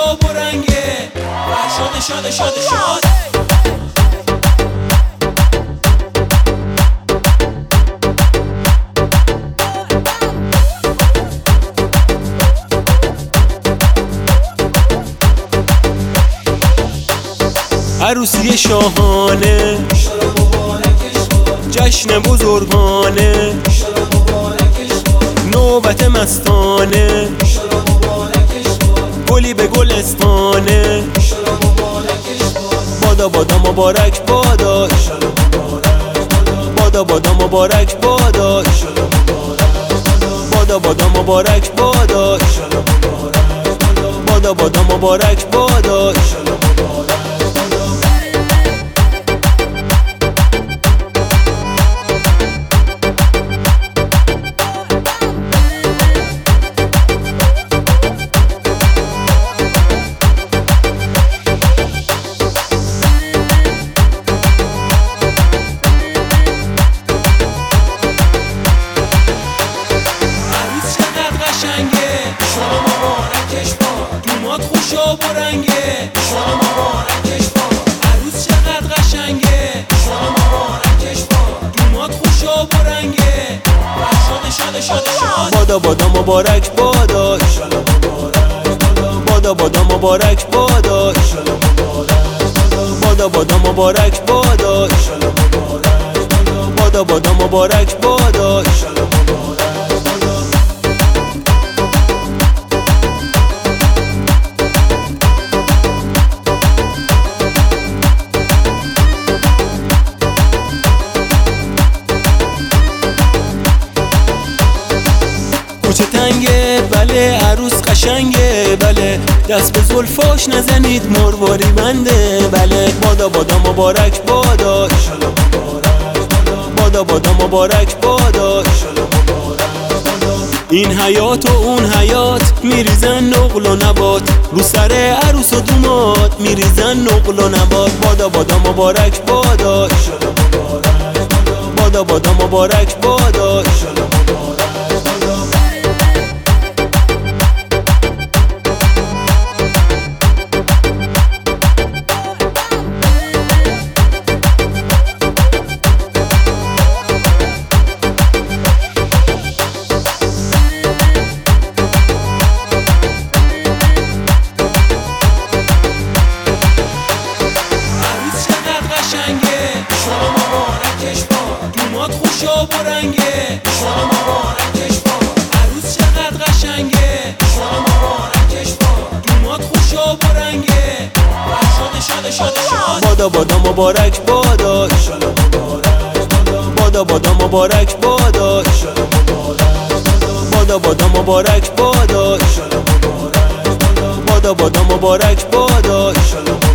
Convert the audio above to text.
آب و رنگه شاد شاد شاد شاد. عروسی شاهانه جشن بزرگانه نوبت مستانه گلی به گلستانه بادا بادا مبارک باداش بادا بادا مبارک باداش بادا بادا مبارک باداش بادا بادا مبارک باداش. خوش آب و رنگه شما مبارکش با عروس چقدر قشنگه شما مبارکش با دومات خوش آب و رنگه شاد شاد شاد شاد. بادا بادا مبارک باداش بادا بادا مبارک باداش بادا بادا مبارک باداش بادا بادا مبارک باداش. کوچه تنگه بله عروس قشنگه بله دست به زلفاش نزنید مرواری بنده بله بادا بادا مبارک باداش بادا بادا مبارک باداش. این حیات و اون حیات میریزن نقل و نبات رو سر عروس و دومات میریزن نقل و نبات بادا بادا مبارک باداش بادا بادا مبارک باداش. خوش آب و رنگه شما مبارکش با عروس چقدر قشنگه شما مبارکش با دومات خوش آب و رنگه شاد شاد شاد شاد. بادا بادا مبارک باداش بادا بادا مبارک باداش بادا بادا مبارک باداش بادا بادا مبارک باداش.